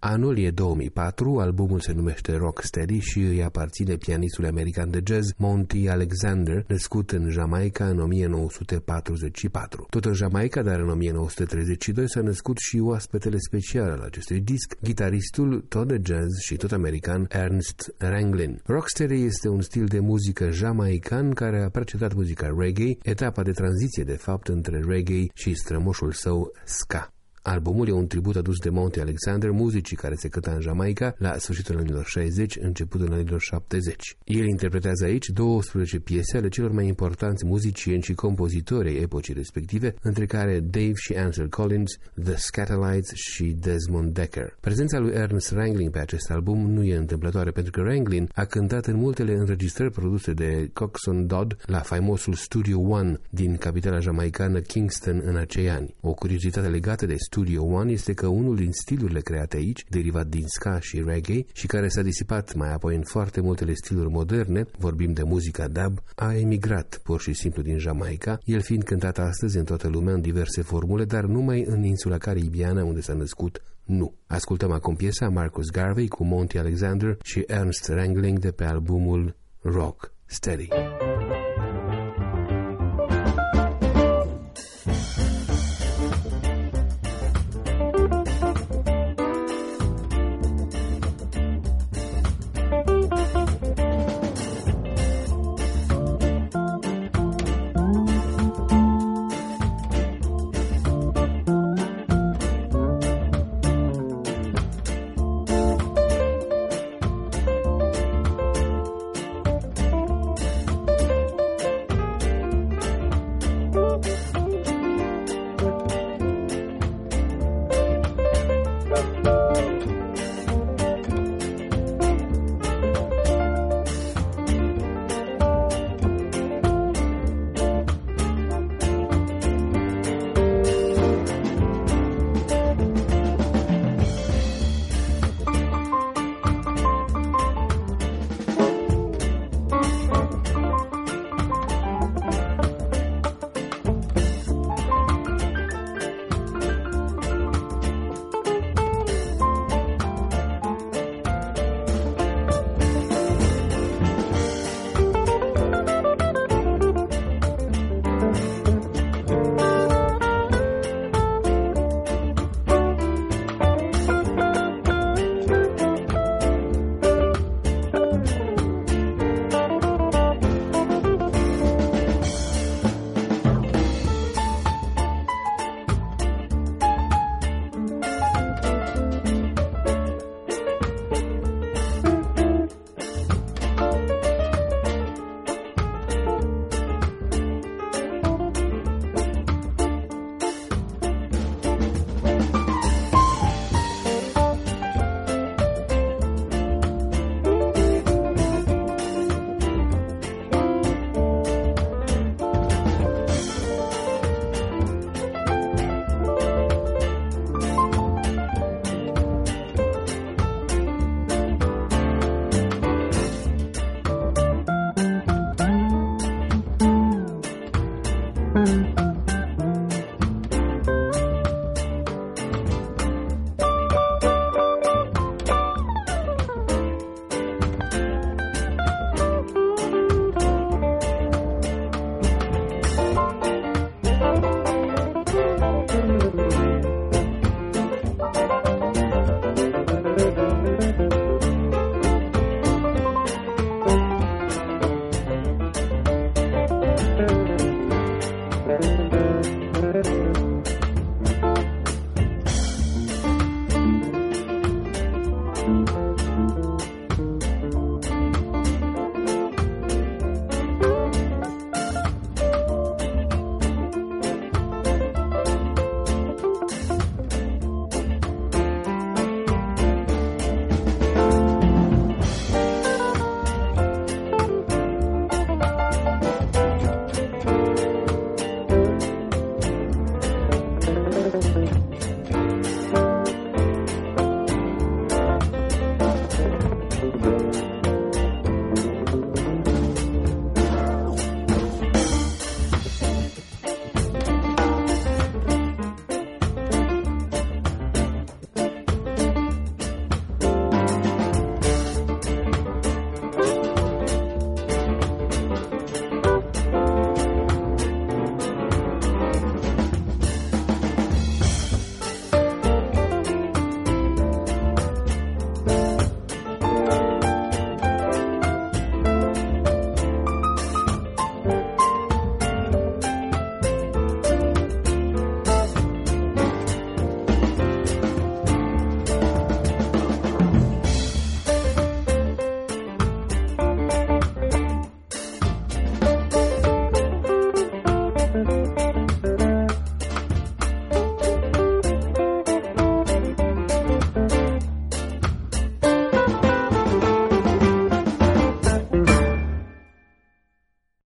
Anul e 2004, albumul se numește Rocksteady și îi aparține pianistului american de jazz Monty Alexander, născut în Jamaica în 1944. Tot în Jamaica, dar în 1932 s-a născut și oaspetele special al acestui disc, gitaristul tot de jazz și tot american Ernest Ranglin. Rocksteady este un stil de muzică jamaican care a precedat muzica reggae, etapa de tranziție de fapt între reggae și strămoșul său ska. Albumul e un tribut adus de Monty Alexander muzicii care se cânta în Jamaica la sfârșitul anilor 60, începutul anilor 70. El interpretează aici 12 piese ale celor mai importanți muzicieni și compozitori ai epocii respective, între care Dave și Ansel Collins, The Skatalites și Desmond Decker. Prezența lui Ernest Ranglin pe acest album nu e întâmplătoare, pentru că Ranglin a cântat în multele înregistrări produse de Coxsone Dodd la faimosul Studio One din capitala jamaicană Kingston în acei ani. O curiozitate legată de Studio One este că unul din stilurile create aici, derivat din ska și reggae și care s-a disipat mai apoi în foarte multele stiluri moderne, vorbim de muzica dub, a emigrat pur și simplu din Jamaica, el fiind cântat astăzi în toată lumea în diverse formule, dar numai în insula caribiană unde s-a născut, nu. Ascultăm acum piesa Marcus Garvey cu Monty Alexander și Ernest Ranglin de pe albumul Rocksteady.